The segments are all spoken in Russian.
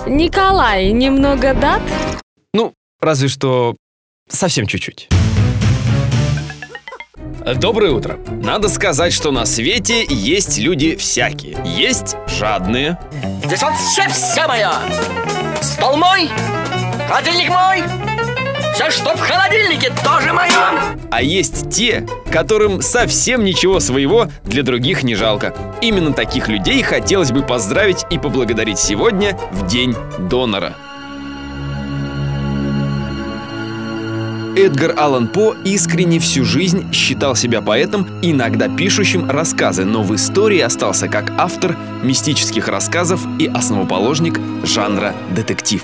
Николай, немного дат? Ну, разве что совсем чуть-чуть. Доброе утро. Надо сказать, что на свете есть люди всякие. Есть жадные. Здесь вообще все мое. Стол мой, холодильник мой, все, что в холодильнике, тоже мое. А есть те, которым совсем ничего своего для других не жалко. Именно таких людей хотелось бы поздравить и поблагодарить сегодня, в День донора. Эдгар Аллан По искренне всю жизнь считал себя поэтом, иногда пишущим рассказы, но в истории остался как автор мистических рассказов и основоположник жанра детектив.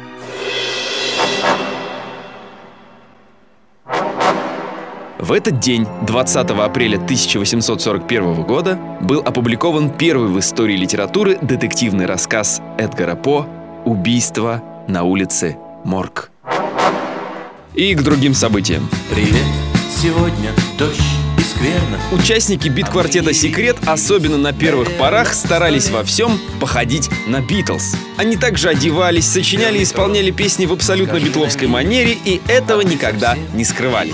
В этот день, 20 апреля 1841 года, был опубликован первый в истории литературы детективный рассказ Эдгара По «Убийство на улице Морг». И к другим событиям. Привет, сегодня дождь и скверно. Участники бит-квартета «Секрет», особенно на первых порах, старались во всем походить на Битлз. Они также одевались, сочиняли и исполняли песни в абсолютно битловской манере, и этого никогда не скрывали.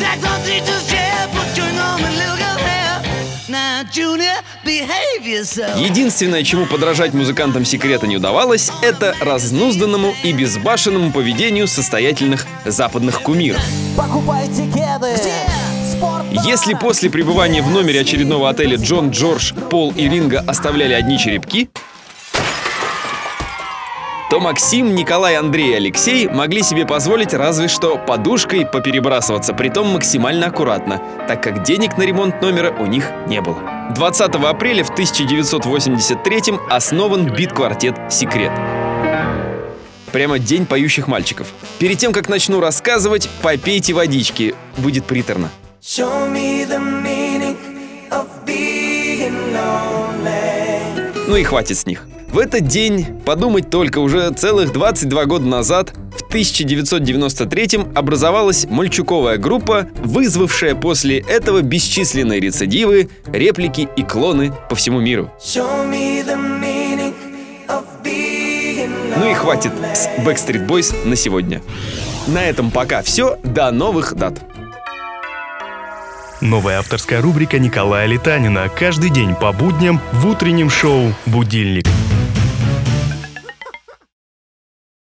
Единственное, чему подражать музыкантам «Секрета» не удавалось, это разнузданному и безбашенному поведению состоятельных западных кумиров. Если после пребывания в номере очередного отеля Джон, Джордж, Пол и Ринго оставляли одни черепки, то Максим, Николай, Андрей и Алексей могли себе позволить разве что подушкой поперебрасываться, притом максимально аккуратно, так как денег на ремонт номера у них не было. 20 апреля в 1983-м основан бит-квартет «Секрет». Прямо день поющих мальчиков. Перед тем, как начну рассказывать, попейте водички, будет приторно. Ну и хватит с них. В этот день, подумать только, уже целых 22 года назад, в 1993-м образовалась мальчуковая группа, вызвавшая после этого бесчисленные рецидивы, реплики и клоны по всему миру. Ну и хватит с Backstreet Boys на сегодня. На этом пока все, до новых дат. Новая авторская рубрика Николая Летанина. Каждый день по будням в утреннем шоу «Будильник».